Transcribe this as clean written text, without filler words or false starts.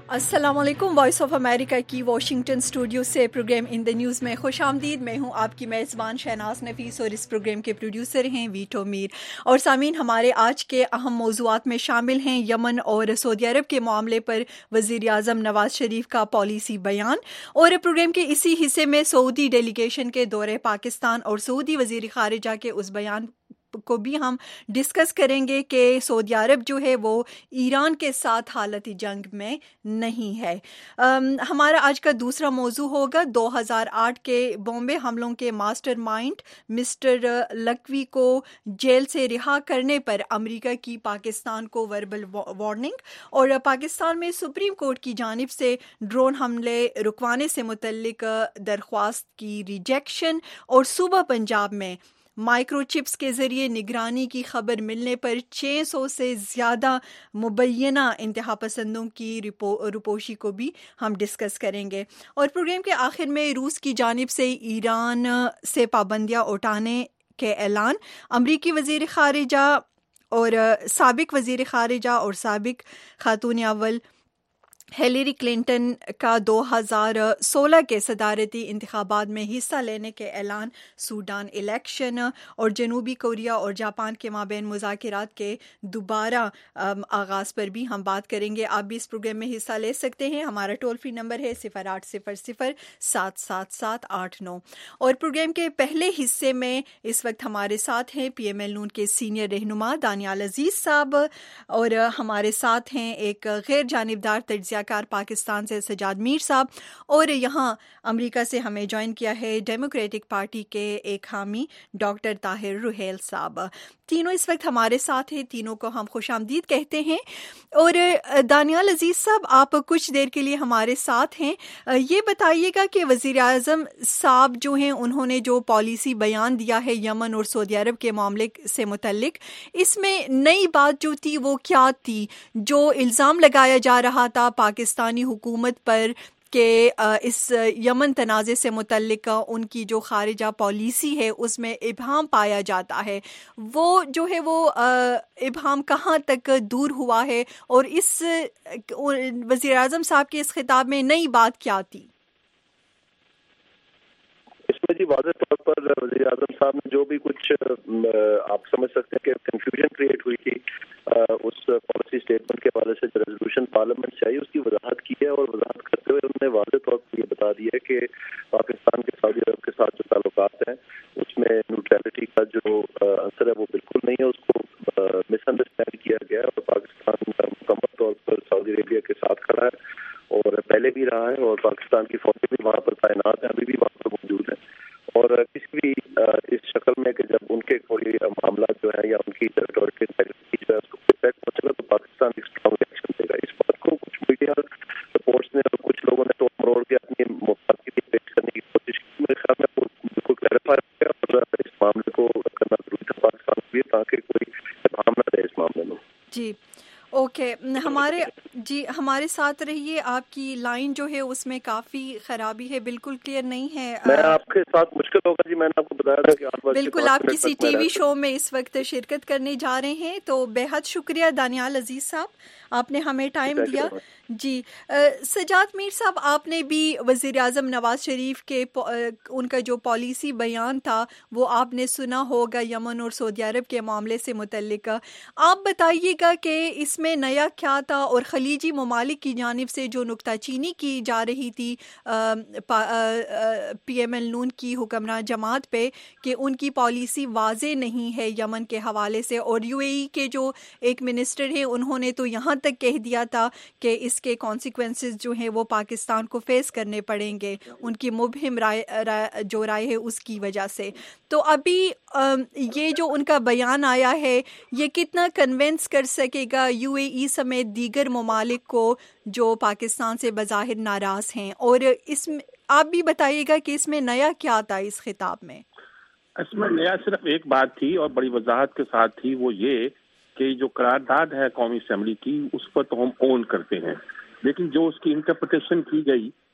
السلام علیکم. Voice of America کی واشنگٹن اسٹوڈیو سے پروگرام ان دا نیوز میں خوش آمدید. میں ہوں آپ کی میزبان شہناز نفیس اور اس پروگرام کے پروڈیوسر ہیں ویٹو میر. اور سامعین، ہمارے آج کے اہم موضوعات میں شامل ہیں یمن اور سعودی عرب کے معاملے پر وزیر اعظم نواز شریف کا پالیسی بیان، اور پروگرام کے اسی حصے میں سعودی ڈیلیگیشن کے دورے پاکستان اور سعودی وزیر خارجہ کے اس بیان کو بھی ہم ڈسکس کریں گے کہ سعودی عرب جو ہے وہ ایران کے ساتھ حالت جنگ میں نہیں ہے. ہمارا آج کا دوسرا موضوع ہوگا 2008 کے بامبے حملوں کے ماسٹر مائنڈ مسٹر لکوی کو جیل سے رہا کرنے پر امریکہ کی پاکستان کو وربل وارننگ، اور پاکستان میں سپریم کورٹ کی جانب سے ڈرون حملے رکوانے سے متعلق درخواست کی ریجیکشن، اور صوبہ پنجاب میں مائکرو چپس کے ذریعے نگرانی کی خبر ملنے پر 600 سے زیادہ مبینہ انتہا پسندوں کی روپوشی کو بھی ہم ڈسکس کریں گے. اور پروگرام کے آخر میں روس کی جانب سے ایران سے پابندیاں اٹھانے کے اعلان، امریکی وزیر خارجہ اور سابق وزیر خارجہ اور سابق خاتون اول ہیلری کلنٹن کا 2016 کے صدارتی انتخابات میں حصہ لینے کے اعلان، سوڈان الیکشن، اور جنوبی کوریا اور جاپان کے مابین مذاکرات کے دوبارہ آغاز پر بھی ہم بات کریں گے. آپ بھی اس پروگرام میں حصہ لے سکتے ہیں. ہمارا ٹول فری نمبر ہے 0800-777-89. اور پروگرام کے پہلے حصے میں اس وقت ہمارے ساتھ ہیں پی ایم ایل نون کے سینئر رہنما دانیال عزیز صاحب، اور ہمارے ساتھ ہیں ایک غیر جانبدار تجزیہ کار پاکستان سے سجاد میر صاحب، اور یہاں امریکہ سے ہمیں جوائن کیا ہے ڈیموکریٹک پارٹی کے ایک حامی ڈاکٹر طاہر رحیل صاحب. تینوں اس وقت ہمارے ساتھ ہیں، تینوں کو ہم خوش آمدید کہتے ہیں. اور دانیال عزیز صاحب، آپ کچھ دیر کے لیے ہمارے ساتھ ہیں. یہ بتائیے گا کہ وزیر اعظم صاحب جو ہیں انہوں نے جو پالیسی بیان دیا ہے یمن اور سعودی عرب کے معاملے سے متعلق، اس میں نئی بات جو تھی وہ کیا تھی؟ جو الزام لگایا جا رہا تھا پاکستانی حکومت پر کہ اس یمن تنازع سے متعلق ان کی جو خارجہ پالیسی ہے اس میں ابہام پایا جاتا ہے، وہ جو ہے وہ ابہام کہاں تک دور ہوا ہے، اور اس وزیر اعظم صاحب کے اس خطاب میں نئی بات کیا تھی؟ اس میں جی واضح طور پر وزیر اعظم صاحب نے جو بھی کچھ آپ سمجھ سکتے ہیں کہ کنفیوژن کریٹ ہوئی تھی اس پالیسی اسٹیٹمنٹ کے حوالے سے جو ریزولوشن پارلیمنٹ سے آئی، اس کی وضاحت کی ہے. اور وضاحت کرتے ہوئے انہوں نے واضح طور پر یہ بتا دیا ہے کہ پاکستان کے سعودی عرب کے ساتھ جو تعلقات ہیں اس میں نیوٹرلٹی کا جو عنصر ہے وہ بالکل نہیں ہے، اس کو مس انڈرسٹینڈ کیا گیا ہے، اور پاکستان مکمل طور پر سعودی عربیہ کے ساتھ کھڑا ہے اور پہلے بھی رہا ہے، اور پاکستان کی فوجیں بھی وہاں پر تعینات ہیں، ابھی بھی وہاں پر موجود ہیں. اور کسی بھی اس شکل میں کہ جب ان کے کوئی معاملات جو ہیں یا ان کی ٹیریٹوریل انٹیگریٹی جو ہے اس کو پروٹیکٹ پہنچے گا تو پاکستان ایک اسٹرانگ ایکشن دے گا. اس بات کو کچھ میڈیا رپورٹس نے اور کچھ لوگوں نے تو مروڑ کے اپنی مفاد کی پیش کرنے کی کوشش کی. میرے خیال میں بالکل کلیریفائی ہو گیا، اور اس معاملے کو کرنا ضروری تھا پاکستان کو بھی تاکہ کوئی ابہام نہ رہے اس معاملے میں. جی اوکے، ہمارے ساتھ رہیے. آپ کی لائن جو ہے اس میں کافی خرابی ہے، بالکل کلیئر نہیں ہے. میں آپ کے ساتھ مشکل ہوگا جی، میں نے آپ کو بتایا تھا کہ بالکل آپ کسی ٹی وی شو میں اس وقت شرکت کرنے جا رہے ہیں، تو بے حد شکریہ دانیال عزیز صاحب، آپ نے ہمیں ٹائم دیا. جی سجاد میر صاحب، آپ نے بھی وزیر اعظم نواز شریف کے ان کا جو پالیسی بیان تھا وہ آپ نے سنا ہوگا یمن اور سعودی عرب کے معاملے سے متعلق. آپ بتائیے گا کہ اس میں نیا کیا تھا، اور خلیجی ممالک کی جانب سے جو نکتہ چینی کی جا رہی تھی پی ایم ایل نون کی حکمراں جماعت پہ کہ ان کی پالیسی واضح نہیں ہے یمن کے حوالے سے، اور یو اے ای کے جو ایک منسٹر ہیں انہوں نے تو یہاں تک کہہ دیا تھا کہ اس کے کانسیکوینسز جو ہیں وہ پاکستان کو فیس کرنے پڑیں گے ان کی مبہم رائے ہے اس کی وجہ سے. تو ابھی یہ جو ان کا بیان آیا ہے یہ کتنا کنونس کر سکے گا یو اے ای سمیت دیگر ممالک کو جو پاکستان سے بظاہر ناراض ہیں؟ اور اس میں آپ بھی بتائیے گا کہ اس میں نیا کیا تھا اس خطاب میں؟ اس میں نیا صرف ایک بات تھی اور بڑی وضاحت کے ساتھ تھی، وہ یہ کہ جو قرارداد ہے قومی اسمبلی کی اس پر تو ہم اون کرتے ہیں، لیکن جو اس کی انٹرپریٹیشن کی گئی